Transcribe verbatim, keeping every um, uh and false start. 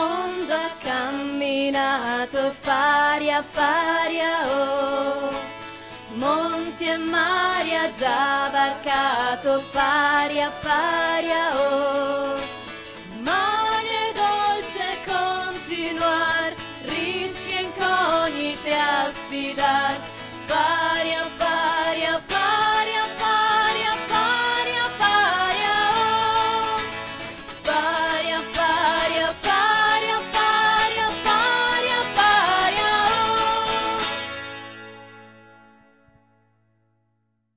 mondo ha camminato, affari, affari, oh. Monti e mari ha già varcato, affari, affari, oh. Mani è dolce continuar, rischi e incognite a sfidar.